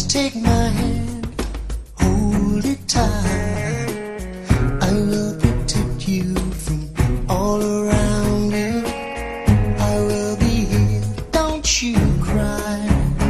take my hand, hold it tight. I will protect you from all around you. I will be here, don't you cry.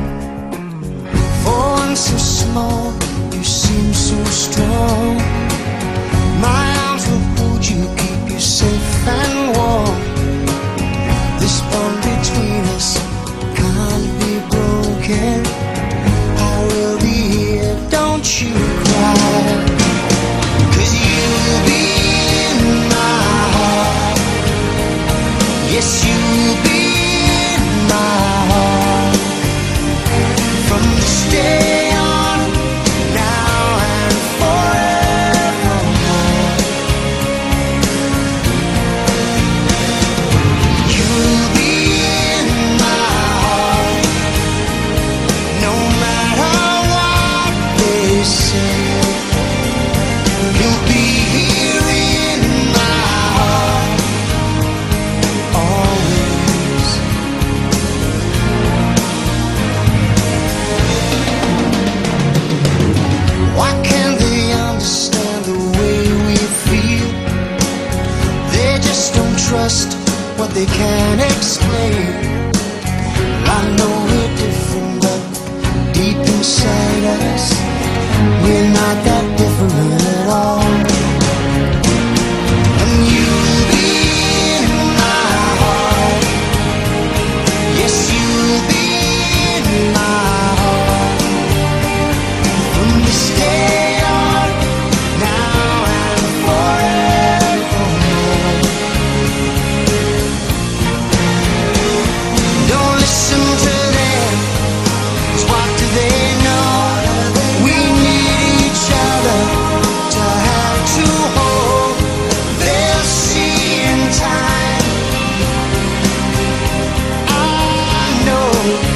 For one so small, you seem so strong. My arms will hold you, keep you safe and warm. This bond between us can't be broken. I will be here, don't you cry. 'Cause you'll be in my heart. Yes, you'll be in my heart. From this day on, now and forevermore. You'll be in my heart. No matter what they say, you'll be here in my heart, always. Why can't they understand the way we feel? They just don't trust what they can't explain. I know we're different, but deep inside us, we're not that different at all. And you'll be in my heart. Yes, you'll be in my heart. From this day on, now and forevermore. Don't listen to them, 'cause what do they know? We need each other to have to hold. They'll see in time, I know.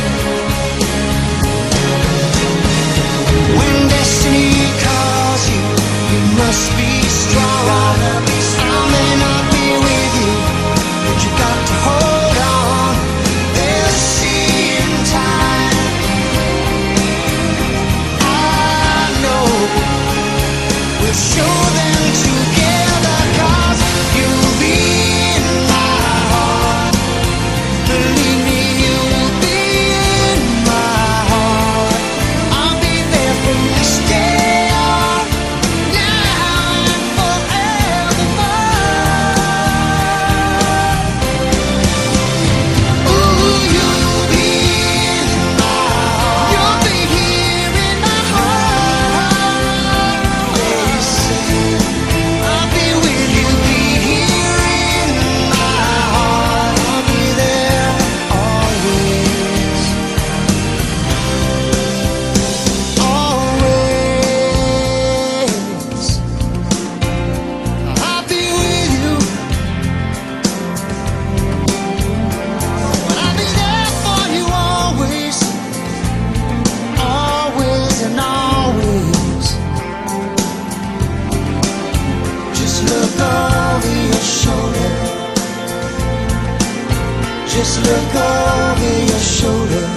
When destiny calls you, you must be strong. I may not be with you, but you got to hold on. They'll see in time, I know. We'll show them together, 'cause you'll be in my heart. Believe me, you'll be in my heart. I'll be there from this day on, now and forevermore. Ooh, you'll be in my heart. You'll be here in my heart. They say I'll be with you, be here in my heart. I'll be there always, always. I'll be with you, but I'll be there for you always, always and always. Just look over your shoulder. Just look over your shoulder.